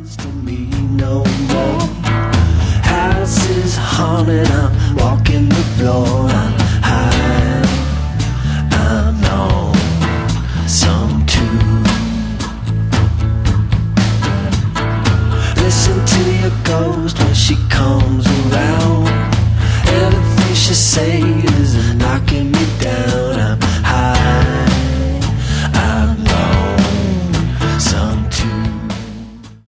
to me no more. House is haunted, I'm walking the floor. I'm high, I'm on some tune. Listen to your ghost when she comes around. Everything she says is a knock